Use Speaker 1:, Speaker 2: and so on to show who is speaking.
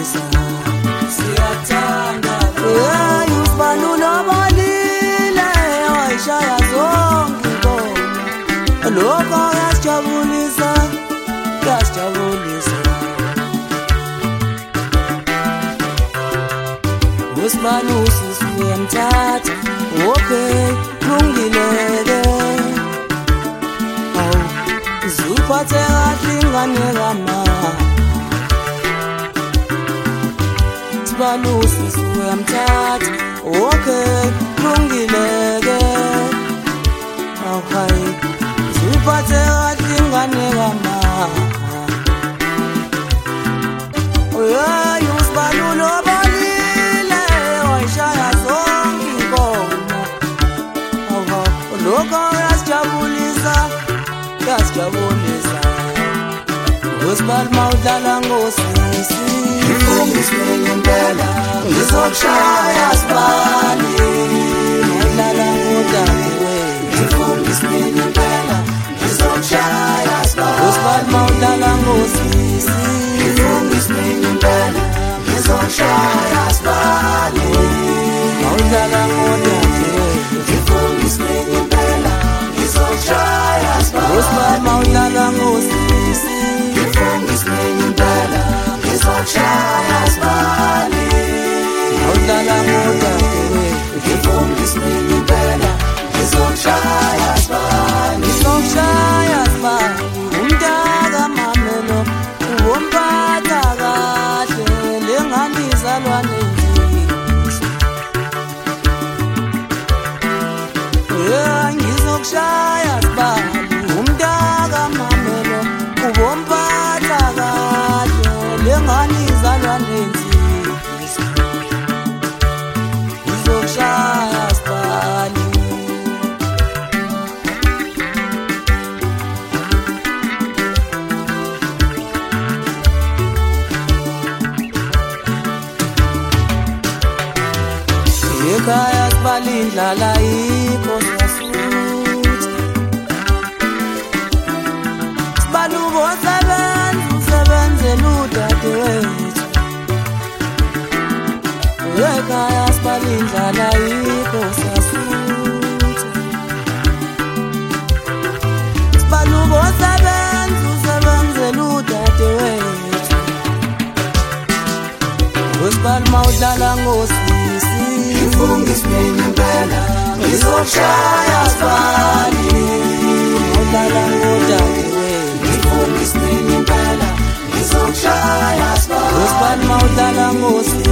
Speaker 1: siyajabulisa siyathanda hey usibani unobalile wayishaya zonke ingoma lokho kuyasijabulisa usibani usisi uyamthatha okay lungileke awu uziphathe kahle ingane kama usibani usisi uyamthatha okay lungileke awu hayi uziphathe kahle ingane kama hey usibani unobalile wayishaya zonke ingoma lokho kuyasijabulisa usibani mawudlala ngosisi ngifungisiwe impela ngizokushaya sibani mawudlala ngodadewethu ngifungisiwe impela ngizokushaya sibani usibani mawudlala ngosisi ngifungisiwe impela ngizokushaya sibani mawudlala ngodadewethu ngifungisiwe impela ngizokushaya sibani usibani mawudlala ngosisi ngifungisiwe impela ngizokushaya sibani mawudlala ngodadewethu ngifungisiwe impela ngizokushaya sibani umntaka mamelo uwomphatha kahle lengane izalwane ngizokushaya sibani umntaka mamelo uwomphatha kahle lengane izalwane ngizokushaya sibani ekhaya sibalindlala yikho siyasuthi sibaluko usebenzela udadewethu ekhaya sibalindlala yikho siyasuthi sibaluko usebenzela udadewethu usibani mawudlala ngosisi ngifungisiwe impela ngizokushaya sibani mawudlala ngodadewethu ngifungisiwe impela ngizokushaya sibani usibani mawudlala ngosisi